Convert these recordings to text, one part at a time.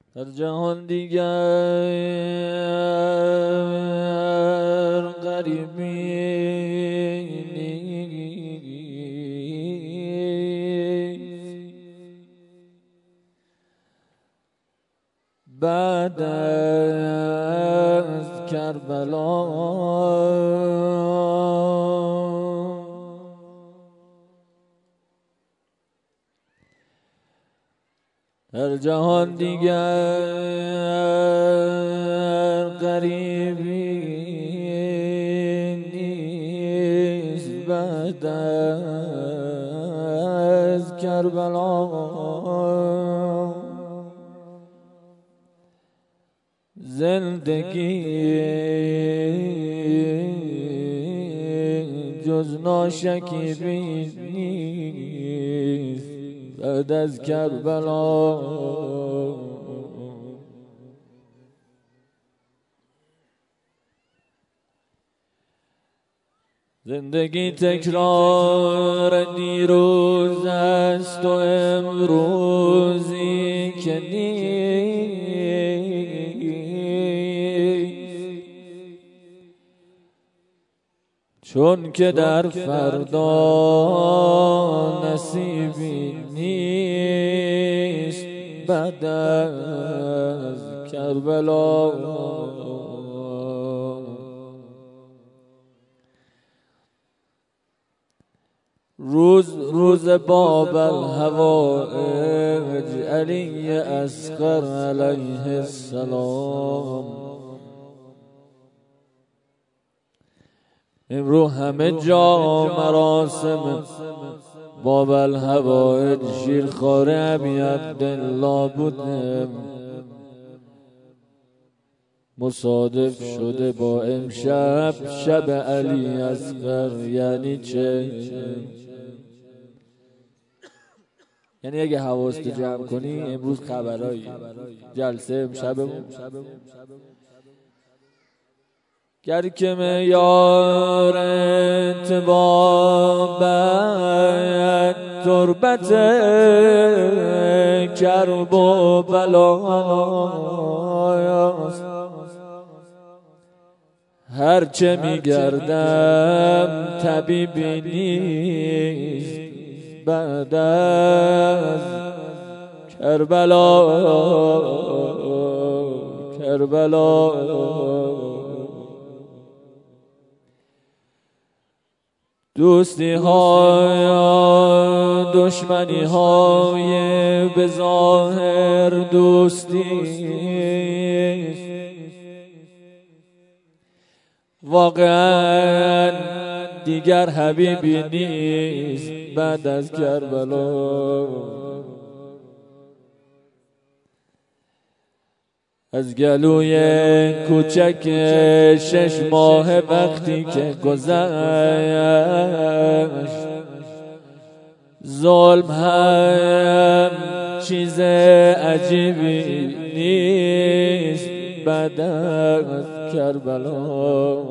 در جهان دیگر غریبی بعد از کربلا در جهان دیگر غریبی نیست بعد از کربلا زندگی جز ناشکیبی نیست بعد از کربلا زندگی تکرار دیروز است و امروزی که نیست چون که در فردا نصیبی نیست بعد از کربلا روز باب الهوائج علی اصغر علیه السلام امرو همه جا مراسم باب الهوائج شیرخواره ابی عبدالله بوده مصادف شده با امشب شب علی اصغر. یعنی چه؟ یعنی اگه حواست جمع کنی امروز خبرایی جلسه امشبمون گر که معیار انتبابت تربت کرب و بلاست هرچه میگردم طبیبی نیست بعد از کربلا دوستی های دشمنی های به ظاهر دوستی واقعا دیگر حبیبی نیست بعد از کربلا از گلوی کوچک 6 ماه وقتی که گذشت ظلم هم چیز عجیبی نیست بعد از کربلا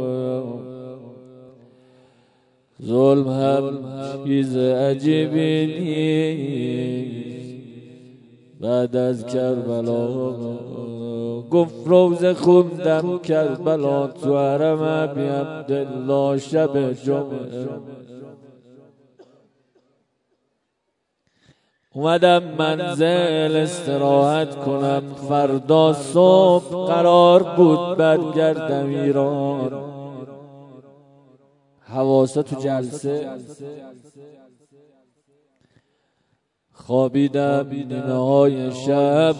ظلم هم چیز عجیبی نیست بعد از کربلا گفت روزه خوندم کربلا تو حرم ابی عبدالله شب جمعه اومدم منزل استراحت کنم فردا صبح قرار بود برگردم ایران حواسا تو جلسه خوابیدم نیمه های شب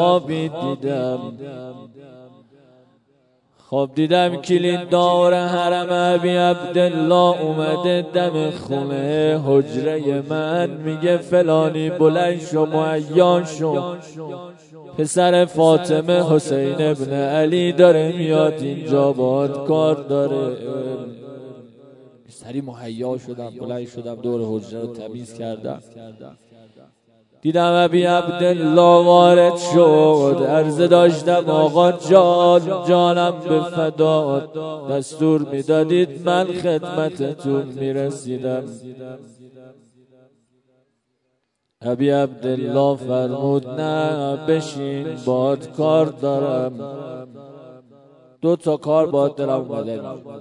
خواب دیدم کلیددار حرم ابی عبدالله اومده دم خونه حجره من میگه فلانی بلند شو مهیا شو پسر فاطمه حسین ابن علی داره میاد اینجا باهات کار داره سری مهیا شدم بلند شدم دور حجره رو تمیز کردم دیدم ابی عبدالله وارد شد عرضه داشتم آقا جانم به فدات دستور میدادید من خدمتتون میرسیدم ابی عبدالله فرمود نه بشین باد کار دارم، 2 تا کار باد دارم اومده.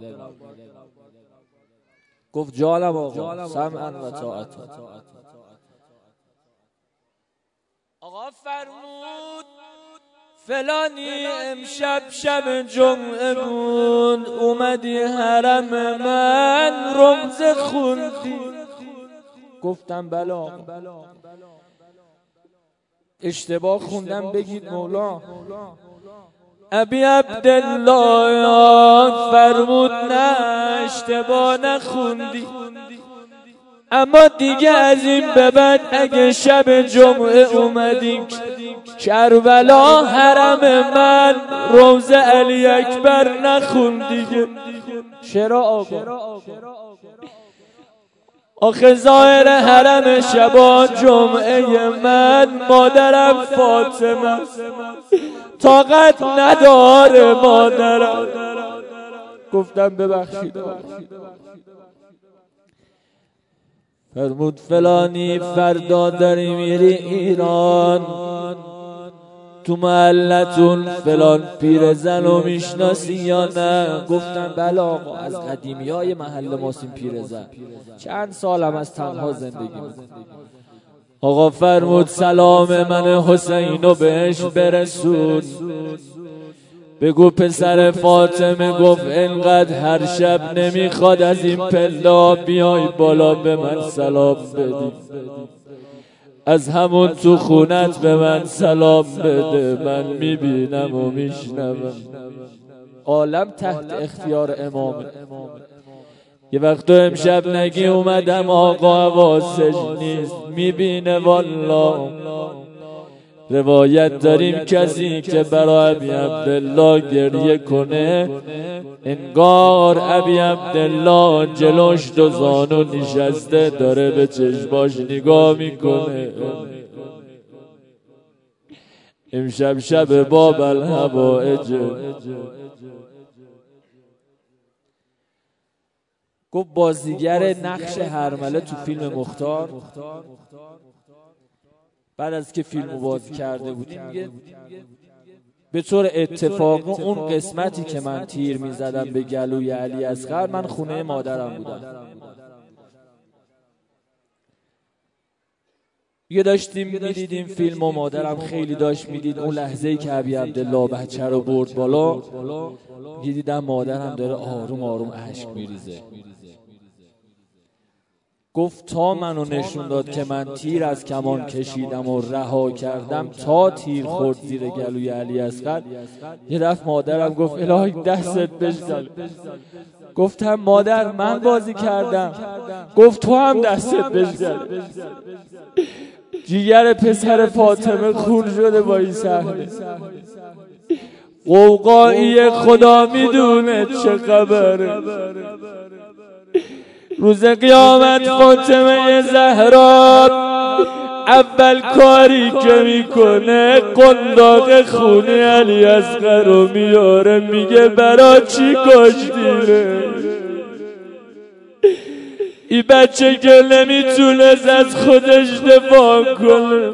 گفت جانم آقا، سمعا و طاعتا. آقا فرمود فلانی امشب شب جمعه بود، اومدی حرم من رمز خوندی. گفتم بله آقا، اشتباه خوندم بگید مولا. ابی عبدالله فرمود نه اشتباه نخوندی، اما دیگه از این به بعد اگه شب جمعه اومدی کربلا حرم من روضه علی اکبر نخون دیگه. چرا آقا؟ آخه ظاهر حرم شبا جمعه من مادرم فاطمه طاقت نداره مادرم. گفتم ببخشید. فرمود فلانی فردا داری میری ایران، تو محلتون فلان پیرزن رو میشناسی یا نه؟ گفتم بله آقا، از قدیمی های محل ماسیم پیرزن، چند سالم از تنها زندگی میکنم. آقا فرمود سلام من حسینو بهش برسون، بگو پسر فاطمه گفت اینقدر هر شب نمیخواد از این پلا بیای بالا به من سلام بدی، از همون تو خونت به من سلام بده، من میبینم و میشنوم. عالم تحت اختیار امامه. یه وقت تو امشب نگی اومدم آقا حواسش نیست، میبینه والله. روایت داریم کسی که برای ابی عبدالله گریه کنه انگار ابی عبدالله جلوش 2 زانو نشسته داره به چشماش نگاه میکنه. امشب شب باب الحوائج. گفت بازیگر نقش هرمله تو فیلم مختار بعد از که فیلمو بازی کرده بودیم میگه به طور اتفاقی اون قسمتی که من تیر میزدم به گلوی علی اصغر من خونه مادرم بودم. یه داشتیم میدیدیم فیلم و مادرم خیلی داشت میدید. اون لحظه‌ای که ابی عبدالله بچه رو برد بالا دیدم مادرم داره آروم آروم اشک میریزه. گفت تا منو نشون داد که من تیر از کمان کشیدم و رها کردم تا تیر خورد زیر گلوی علی اصغر، یه دفعه مادرم گفت الهی دستت بشکنه. گفتم مادر من بازی کردم. گفت تو هم دستت بشکنه. جیگر پسر فاطمه خون شده با این صحنه. قوقایی خدا میدونه چه خبره. روز قیامت فاطمه زهرا اول کاری که میکنه قنداق خون علی اصغر رو میاره، میگه برا چی کشتیره؟ این بچه که نمیتونه از خودش دفاع کنه،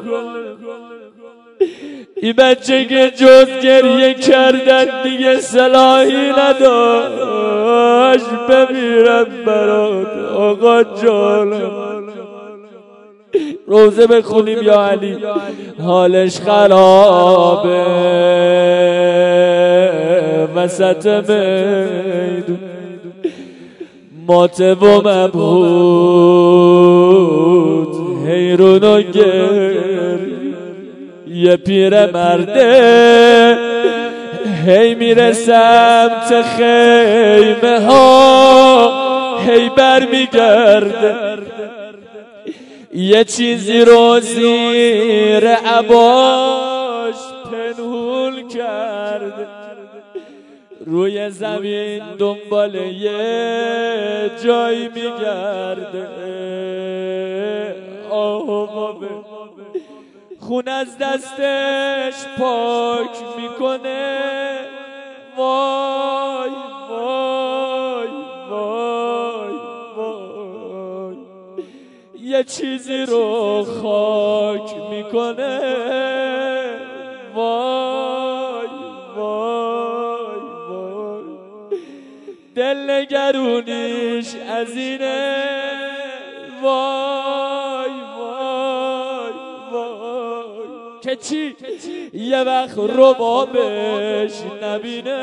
این بچه که جز گریه کردن دیگه صلاحی نداشت. بمیرم برات آقا جانم. روزه بخونیم یا علی حالش خرابه وسط میدون ماته و مبهوت حیرون و گر یه پیر مرده هی میره سمت خیمه ها هی بر میگرده یه چیزی رو زیر عباش پنهون کرده روی زمین دنبال یه جایی میگرده آقابه خون از دستش پاک میکنه وای وای وای وای یه چیزی رو خاک میکنه. وای وای وای دل نگرونیش از اینه. وای وای وای که چی یه وقت ربابش نبینه.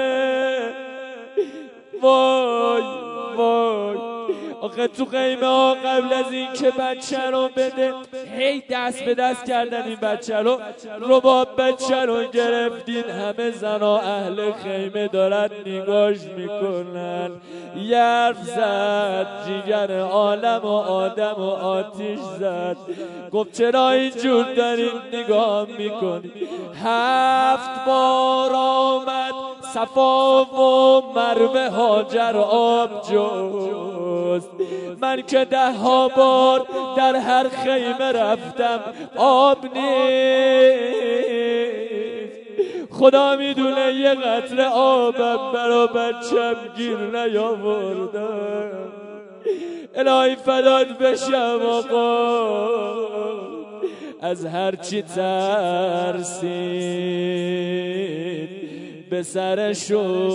وای وای آخه تو خیمه ها قبل از این که بچه رو بده هی دست به دست کردن این بچه رو. رباب بچه رو گرفتین، همه زنا اهل خیمه دارن نگاش میکنن. یه حرف زد جیگر عالم و آدم و آتیش زد، گفت چرا اینجور دارین نگاه میکنی؟ 7 بار آمد صفا و مروه هاجر آب جست، من که 10 بار در هر خیمه رفتم آب نیست. خدا میدونه یه قطره آبم برا بچم گیر نیاوردم. الهی فدات بشم آقا، از هر چی ترسید به سرش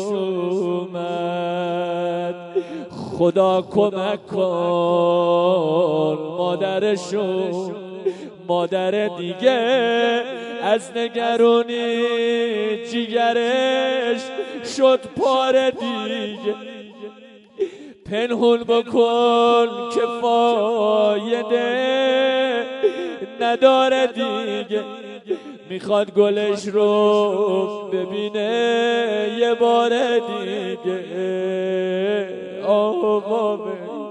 اومد. خدا کمک کن مادرشو، مادر دیگه از نگرونی جیگرش شد پاره دیگه. پنهون بکن که فایده نداره دیگه، میخواد گلش رو ببینه یه بار دیگه. آبابه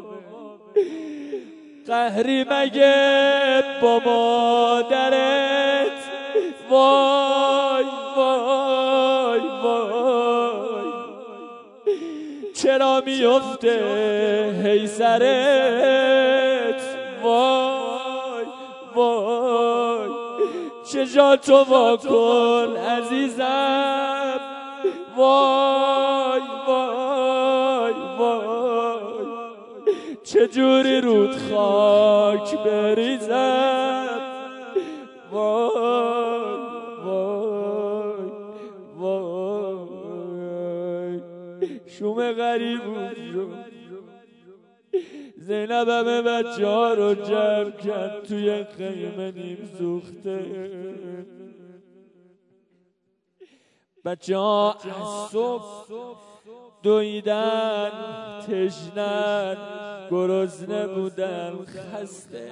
قهری مگه با مادرت؟ وای وای وای چرا میفته هی سرت؟ وای وای چه جا تو وا کن عزیزم. وای وای وای چجوری رود خاک بریزم. وای وای وای شوم غریب بود. زینب همه بچه ها رو جمع کرد توی خیمه نیم سوخته. بچه ها از صبح دویدن، تشنن، گرسنه بودن، خسته،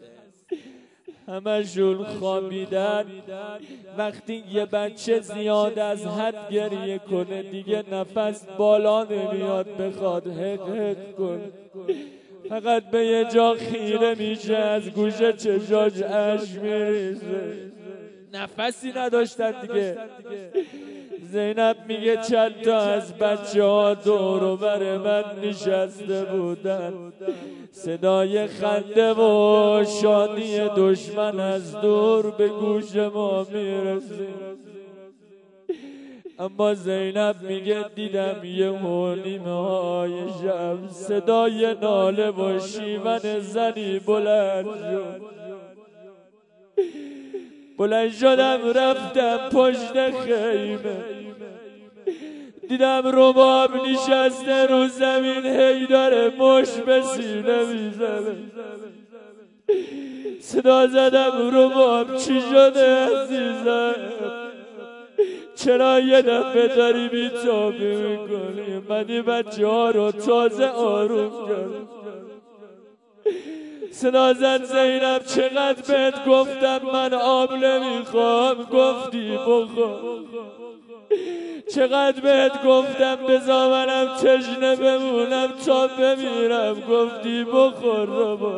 همشون خوابیدن. وقتی یه بچه زیاد از حد گریه کنه دیگه نفس بالا نمیاد، بخواد حق حق کنه، فقط به یه جا خیره میشه، از گوشه چشاش اشک میریزه، نفسی نداشتن دیگه. زینب میگه چند تا از بچه ها دور و بر من نشسته بودن، صدای خنده و شادی دشمن از دور به گوش ما میرسید. اما زینب میگه دیدم یه نیمه های شب صدای ناله و شیون زنی بلند شد. بلند شدم رفتم پشت خیمه، دیدم رباب نشسته رو زمین هی داره مش به سینه میزنه. صدا زدم رباب چی شده عزیزم؟ چرا یه دفعه داری بیتابی میکنی؟ من این بچه ها رو تازه آروم کردم. صدا زد زینب چقدر بهت گفتم من آب نمیخوام، گفتی بخور. چقدر بهت گفتم بذار منم تشنه بمونم تا بمیرم، گفتی بخور رو.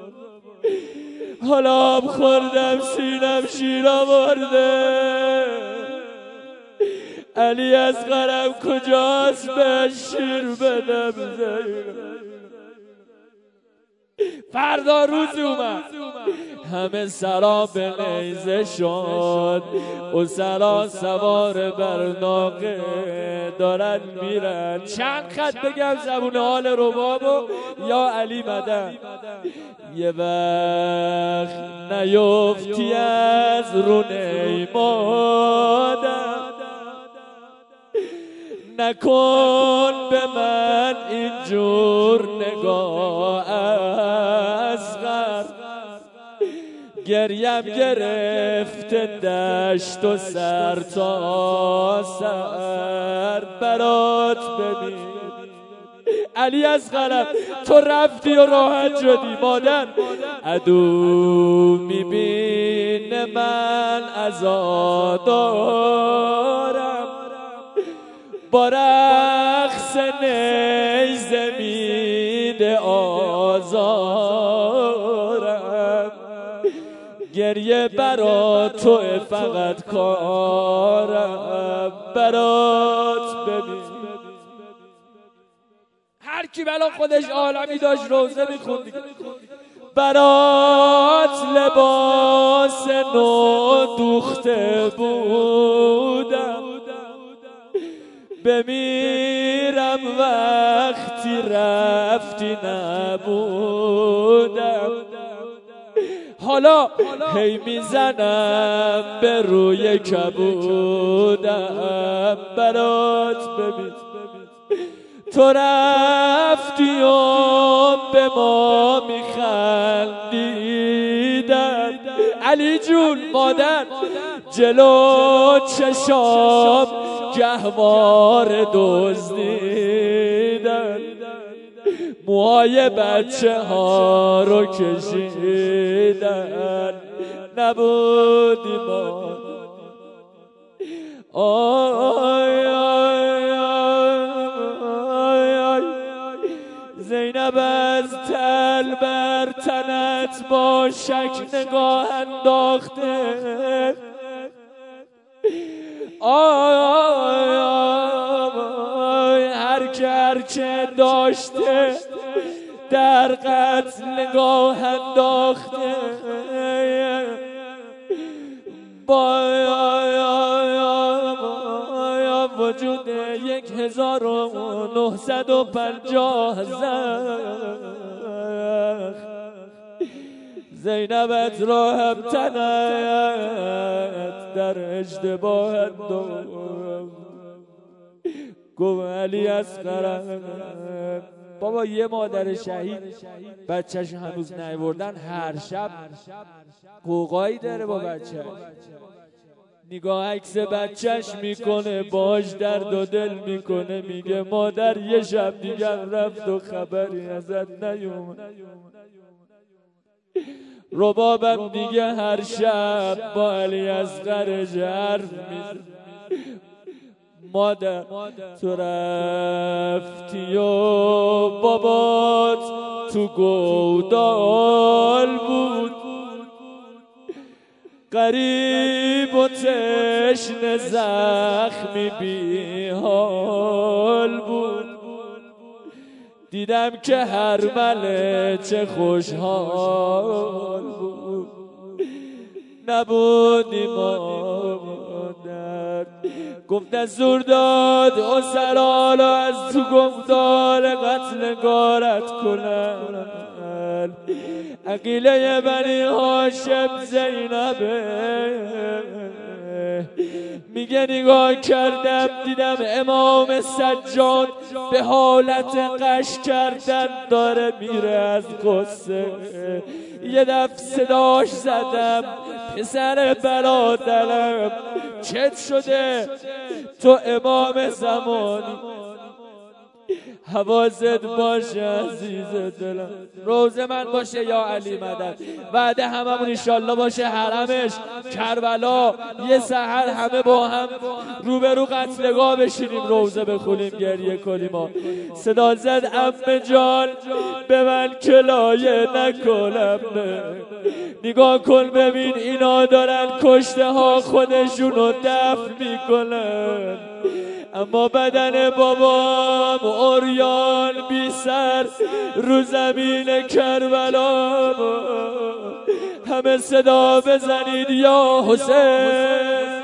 حالا آب خوردم سینم شیر آورده. علی اصغرم کجاست بهش شیر بدم؟ زینب فردا روز اومد همه سرا به نیزه شد، اسرا سوار بر ناقه دارن میرن. چند خط بگم زبون حال ربابو یا علی مدد؟ یه وقت نیفتی از رونه مادر، نکن به من اینجور نگاه اصغر. گریم گرفته دشت و سر تا سر برات ببین. علی اصغرم تو رفتی و راحت شدی مادر، عدو میبینه من عزادارم، با رقص نیزه میده آزارم. گریه برا تو فقط کارم برات ببین. هر کی بلا خودش عالمی داشت روزه میخوند برات لباس نو دوخته بودم، بمیرم وقتی رفتی نبودم. حالا هی میزنم به روی کبودم برات ببین. تو رفتی و به ما میخندیدن. علی جون مادر جلو چشام گهوار دزدیدن، موهای بچه ها رو کشیدن، نبودی ما. آی آی آی زینب از تل بر تنت با شک نگاه انداخته. آی هرچه داشته در قتل نگاه انداخته. با وجود 1950 زخم زینبت را هم تنت در اشتباه انداخت. گفت علی اصغرم بابا یه مادر شهید بچه‌ش هنوز نیاوردن، هر شب قوقایی داره با بچه، نگاه عکس بچهش میکنه، باش درد و دل میکنه، میگه مادر یه شب دیگر رفت و خبری ازت نیومد. ربابم دیگه هر شب با علی اصغر حرف میزنه. مادر تو رفتی و بابات تو گودال بود، غریب و تشنه زخمی بی حال بود. دیدم که هر مله چه خوشحال بود، نبودی مادر. گفت زور داد اسرال از تو گفتار قتل گارت کنن. عقیله بنی هاشم زینبه میگه نگاه کردم دیدم امام سجاد به حالت قش کردن داره میره از قصه. یه دفع صداش زدم پسر برادرم چت شده تو امام زمانی، حواست باشه عزیز دلم. روزه من باشه یا علی مدد، وعده هممون انشالله باشه حرمش کربلا، یه سحر همه با هم روبرو قتلگاه بشینیم، روزه بخونیم، گریه کنیم. صدا زد عمه جان به من کلایه نکنم، نگاه کن ببین اینا دارن کشته ها خودشونو دفن میکنن. اما بدن بابام عریان بی سر رو زمین کربلا. همه صدا بزنید یا حسین.